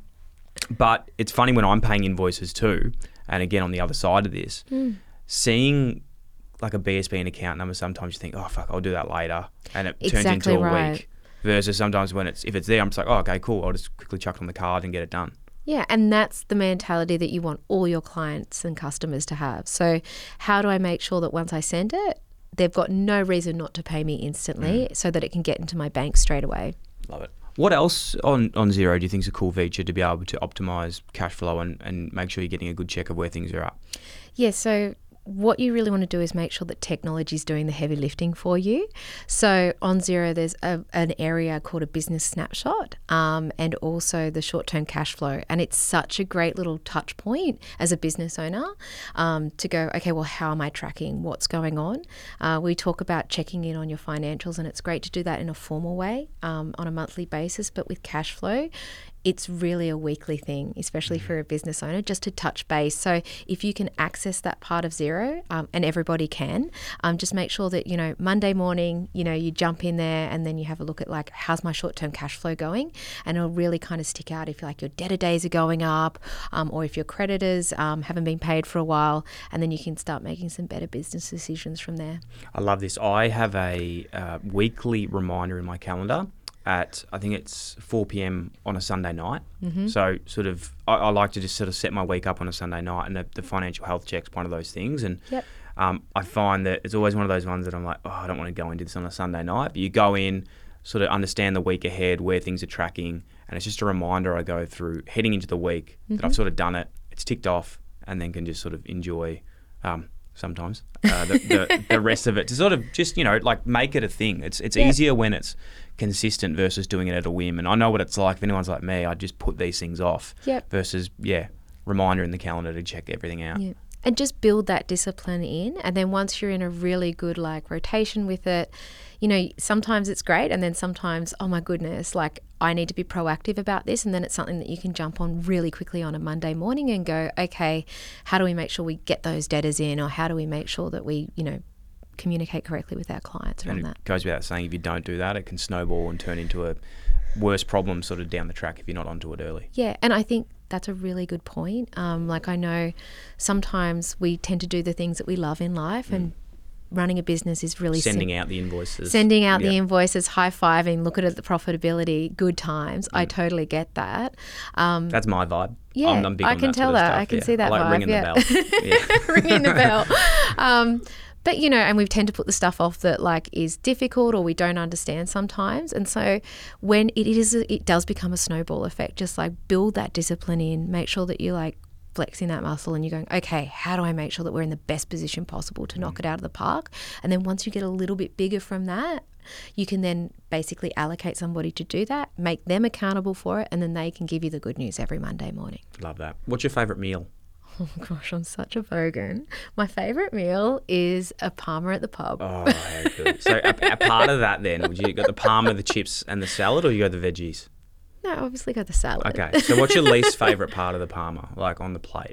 but it's funny when I'm paying invoices too, and again on the other side of this, Mm. seeing like a B S B and account number, sometimes you think, oh fuck, I'll do that later, and it turns Exactly into a right. week. Versus sometimes when it's if it's there, I'm just like, oh okay, cool, I'll just quickly chuck it on the card and get it done. Yeah, and that's the mentality that you want all your clients and customers to have. So how do I make sure that once I send it, they've got no reason not to pay me instantly mm. so that it can get into my bank straight away? Love it. What else on, on Xero do you think is a cool feature to be able to optimize cash flow and, and make sure you're getting a good check of where things are at? Yeah, so what you really want to do is make sure that technology is doing the heavy lifting for you. So on Xero, there's a, an area called a business snapshot um, and also the short-term cash flow. And it's such a great little touch point as a business owner um, to go, okay, well, how am I tracking what's going on? Uh, we talk about checking in on your financials, and it's great to do that in a formal way um, on a monthly basis. But with cash flow, it's really a weekly thing, especially for a business owner, just to touch base. So if you can access that part of Xero, um, and everybody can, um, just make sure that, you know, Monday morning, you know, you jump in there and then you have a look at like, how's my short-term cash flow going? And it'll really kind of stick out if like your debtor days are going up um, or if your creditors um, haven't been paid for a while, and then you can start making some better business decisions from there. I love this. I have a uh, weekly reminder in my calendar at, I think it's four p.m. on a Sunday night. Mm-hmm. So sort of, I, I like to just sort of set my week up on a Sunday night, and the, the financial health check's one of those things. And yep. um, I find that it's always one of those ones that I'm like, oh, I don't want to go into this on a Sunday night. But you go in, sort of understand the week ahead, where things are tracking, and it's just a reminder I go through heading into the week mm-hmm. that I've sort of done it, it's ticked off, and then can just sort of enjoy um, sometimes uh, the, the, the rest of it to sort of just, you know, like make it a thing. It's it's yep. easier when it's consistent versus doing it at a whim. And I know what it's like. If anyone's like me, I just put these things off yep. versus, yeah, reminder in the calendar to check everything out. Yep. And just build that discipline in. And then once you're in a really good like rotation with it, you know, sometimes it's great. And then sometimes, oh my goodness, like I need to be proactive about this. And then it's something that you can jump on really quickly on a Monday morning and go, okay, how do we make sure we get those debtors in? Or how do we make sure that we, you know, communicate correctly with our clients around and it that? Goes without saying, if you don't do that, it can snowball and turn into a worse problem sort of down the track if you're not onto it early. Yeah. And I think that's a really good point. Um, like I know sometimes we tend to do the things that we love in life mm. and running a business is really sending sim- out the invoices, sending out yeah. the invoices, high-fiving, look at it, the profitability, good times. Mm. I totally get that. Um, that's my vibe. Yeah, I'm, I'm big I on can that tell sort of that. stuff. I can yeah. see that I like vibe. ringing yeah. the bell. Yeah. Ringing the bell. Um, But, you know, and we tend to put the stuff off that like is difficult or we don't understand sometimes. And so when it is, it does become a snowball effect. Just like build that discipline in, make sure that you're like flexing that muscle and you're going, okay, how do I make sure that we're in the best position possible to knock it out of the park? And then once you get a little bit bigger from that, you can then basically allocate somebody to do that, make them accountable for it, and then they can give you the good news every Monday morning. Love that. What's your favourite meal? Oh gosh, I'm such a bogan. My favourite meal is a Parma at the pub. Oh, how good. So a, a part of that then, would you got the Parma, the chips and the salad, or you go the veggies? No, obviously go the salad. Okay, so what's your least favourite part of the Parma, like on the plate?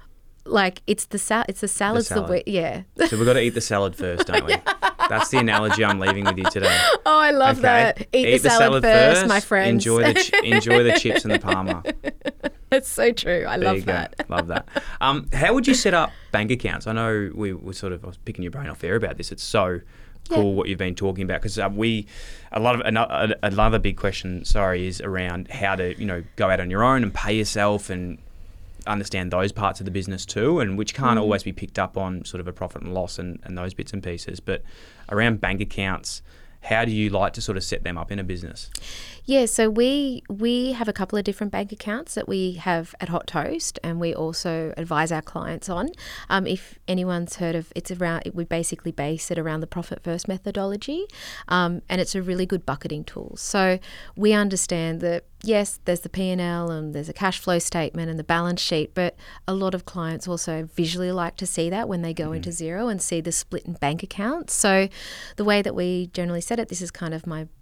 Like it's the sal- it's the salads the salad. that we yeah. So we've got to eat the salad first, don't we? That's the analogy I'm leaving with you today. Oh, I love okay. that. Eat, Eat the, the salad, salad first, first, my friends. Enjoy the ch- enjoy the chips and the Parma. That's so true. I there love you that. Go. Love that. Um, how would you set up bank accounts? I know we were sort of I was picking your brain off air about this. It's so cool yeah. what you've been talking about because uh, we a lot of another, another big question. Sorry, is around how to you know go out on your own and pay yourself and understand those parts of the business too, and which can't mm. always be picked up on sort of a profit and loss and, and those bits and pieces. But around bank accounts, how do you like to sort of set them up in a business? Yeah, so we we have a couple of different bank accounts that we have at Hot Toast, and we also advise our clients on. Um, if anyone's heard of, it's around. We basically base it around the profit first methodology, um, and it's a really good bucketing tool. So we understand that yes, there's the P and L and there's a cash flow statement and the balance sheet, but a lot of clients also visually like to see that when they go mm-hmm. into Xero and see the split in bank accounts. So the way that we generally set it, this is kind of my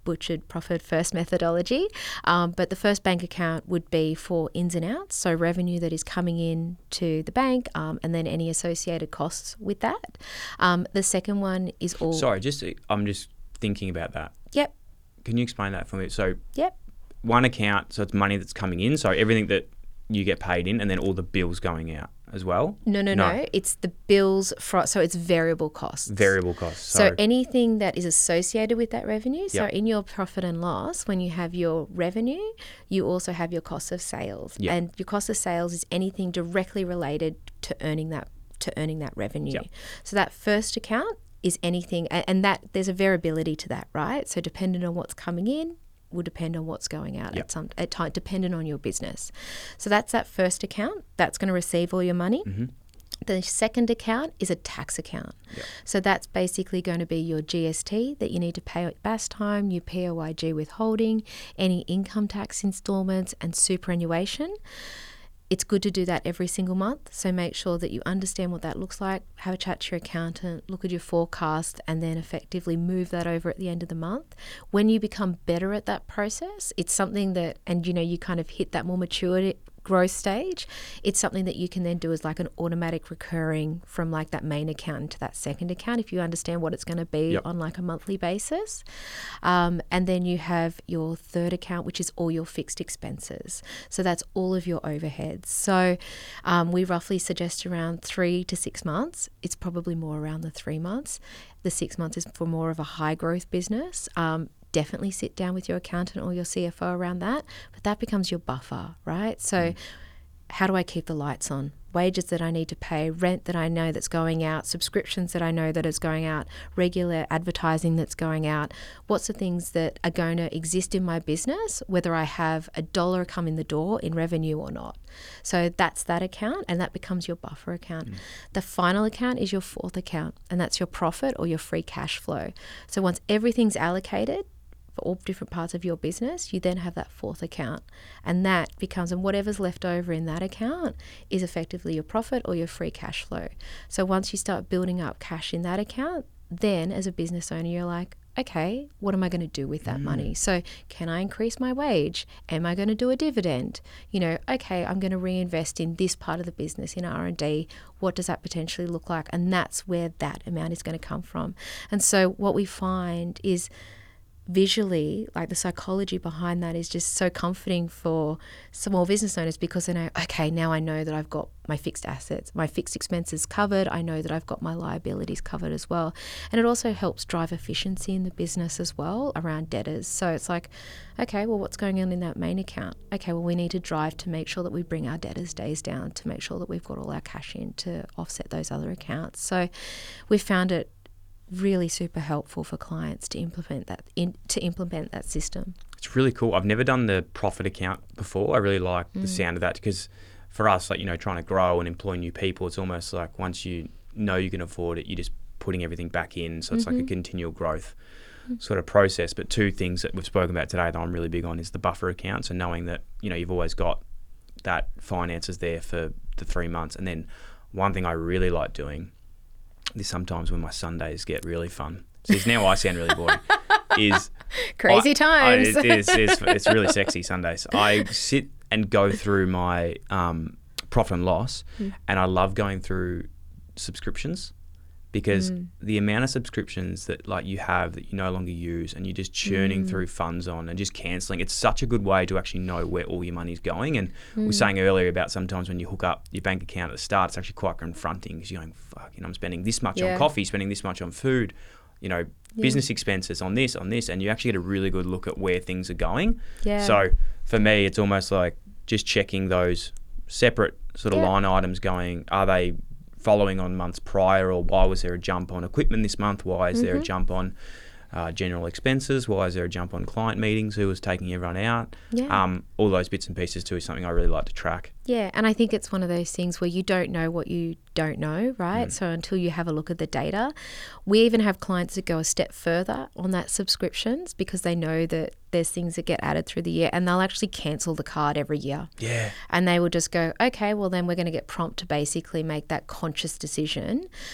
butchered profit first methodology. Um, but the first bank account would be for ins and outs, so revenue that is coming in to the bank, um, and then any associated costs with that. Um, the second one is all... Sorry, just I'm just thinking about that. Yep. Can you explain that for me? So Yep. one account, so it's money that's coming in, so everything that you get paid in, and then all the bills going out as well? No, no, no. no. It's the bills, for, so it's variable costs. Variable costs. So, so anything that is associated with that revenue. Yep. So in your profit and loss, when you have your revenue, you also have your cost of sales. Yep. And your cost of sales is anything directly related to earning that to earning that revenue. Yep. So that first account is anything, and that there's a variability to that, right? So depending on what's coming in, will depend on what's going out yep. at some at time, dependent on your business. So that's that first account. That's going to receive all your money. Mm-hmm. The second account is a tax account. Yep. So that's basically going to be your G S T that you need to pay at B A S time, your P A Y G withholding, any income tax instalments, and superannuation. It's good to do that every single month. So make sure that you understand what that looks like, have a chat to your accountant, look at your forecast, and then effectively move that over at the end of the month. When you become better at that process, it's something that, and you know, you kind of hit that more maturity growth stage, it's something that you can then do as like an automatic recurring from like that main account into that second account if you understand what it's going to be yep. on like a monthly basis. Um, and then you have your third account, which is all your fixed expenses. So that's all of your overheads. So um, we roughly suggest around three to six months. It's probably more around the three months. The six months is for more of a high growth business. Um, definitely sit down with your accountant or your C F O around that, but that becomes your buffer, right? So mm. how do I keep the lights on? Wages that I need to pay, rent that I know that's going out, subscriptions that I know that is going out, regular advertising that's going out. What's the things that are going to exist in my business, whether I have a dollar come in the door in revenue or not? So that's that account, and that becomes your buffer account. Mm. The final account is your fourth account, and that's your profit or your free cash flow. So once everything's allocated, all different parts of your business, you then have that fourth account, and that becomes, and whatever's left over in that account is effectively your profit or your free cash flow. So once you start building up cash in that account, then as a business owner, you're like, okay, what am I going to do with that mm. money? So can I increase my wage? Am I going to do a dividend? You know, okay, I'm going to reinvest in this part of the business, in R and D. What does that potentially look like? And that's where that amount is going to come from. And so what we find is visually, like the psychology behind that is just so comforting for small business owners, because they know, okay, now I know that I've got my fixed assets, my fixed expenses covered. I know that I've got my liabilities covered as well. And it also helps drive efficiency in the business as well around debtors. So it's like, okay, well, what's going on in that main account? Okay, well, we need to drive to make sure that we bring our debtors days down, to make sure that we've got all our cash in to offset those other accounts. So we found it really super helpful for clients to implement that in, to implement that system. It's really cool. I've never done the profit account before. I really like mm. the sound of that, because for us, like, you know, trying to grow and employ new people, it's almost like once you know you can afford it, you're just putting everything back in. So it's mm-hmm. like a continual growth mm. sort of process. But two things that we've spoken about today that I'm really big on is the buffer account. So knowing that, you know, you've always got that finances there for the three months. And then one thing I really like doing, this sometimes when my Sundays get really fun. So now I sound really boring. Is crazy I, times. I, it is, it's, it's really sexy Sundays. I sit and go through my um, profit and loss, mm. and I love going through subscriptions, because mm. the amount of subscriptions that like you have that you no longer use, and you're just churning mm. through funds on and just cancelling. It's such a good way to actually know where all your money's going. And mm. we were saying earlier about sometimes when you hook up your bank account at the start, it's actually quite confronting, because you're going, fuck, you know, I'm spending this much yeah. on coffee, spending this much on food, you know, yeah. business expenses on this, on this, and you actually get a really good look at where things are going. Yeah. So for me, it's almost like just checking those separate sort of yeah. line items, going, are they following on months prior, or why was there a jump on equipment this month? Why is mm-hmm. there a jump on uh, general expenses? Why is there a jump on client meetings? Who was taking everyone out? Yeah. Um, all those bits and pieces too is something I really like to track. Yeah, and I think it's one of those things where you don't know what you don't know, right? Mm. So until you have a look at the data. We even have clients that go a step further on that subscriptions, because they know that there's things that get added through the year, and they'll actually cancel the card every year. Yeah. And they will just go, okay, well then we're going to get prompt to basically make that conscious decision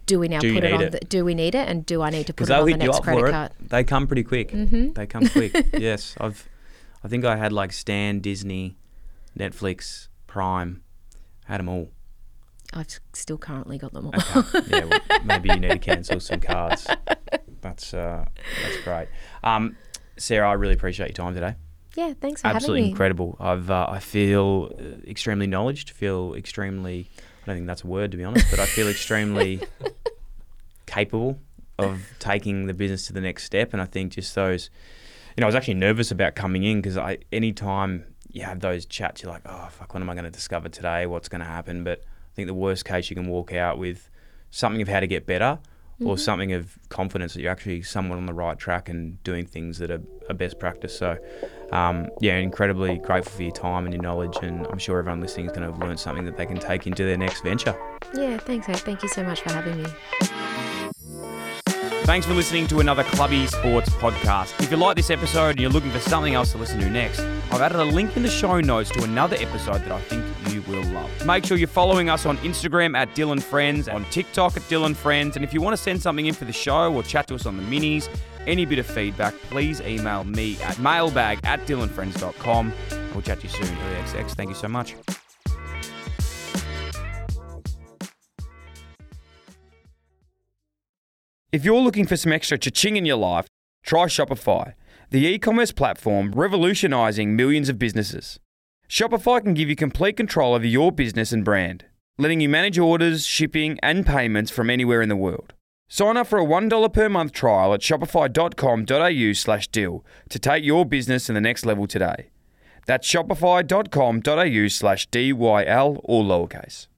do we now Do you put it need on? it? The, do we need it, and do I need to put Because it they'll on the hit you next up credit for card? it. They come pretty quick. Mm-hmm. They come quick. Yes, I've. I think I had like Stan, Disney, Netflix, Prime, had them all. I've still currently got them all. Okay. Yeah, well, maybe you need to cancel some cards. That's uh, that's great. Um, Sarah, I really appreciate your time today. Yeah, thanks for Absolutely having me. incredible. I've uh, I feel uh, extremely knowledged. Feel extremely. I don't think that's a word, to be honest, but I feel extremely capable of taking the business to the next step. And I think just those, you know, I was actually nervous about coming in because I any time you have those chats, you're like, oh fuck, what am I going to discover today? What's going to happen? But I think the worst case, you can walk out with something of how to get better, or mm-hmm. something of confidence that you're actually somewhat on the right track and doing things that are, are best practice. So, um, yeah, incredibly grateful for your time and your knowledge, and I'm sure everyone listening is going to have learned something that they can take into their next venture. Yeah, thanks, Ed. Thank you so much for having me. Thanks for listening to another Clubby Sports podcast. If you like this episode and you're looking for something else to listen to next, I've added a link in the show notes to another episode that I think you will love. Make sure you're following us on Instagram at Dylan Friends, on TikTok at Dylan Friends, and if you want to send something in for the show or chat to us on the minis, any bit of feedback, please email me at mailbag at dylan friends dot com. We'll chat to you soon. E X X, thank you so much. If you're looking for some extra cha-ching in your life, try Shopify, the e-commerce platform revolutionizing millions of businesses. Shopify can give you complete control over your business and brand, letting you manage orders, shipping, and payments from anywhere in the world. Sign up for a one dollar per month trial at shopify.com.au slash deal to take your business to the next level today. That's shopify.com.au slash D Y L, all lowercase.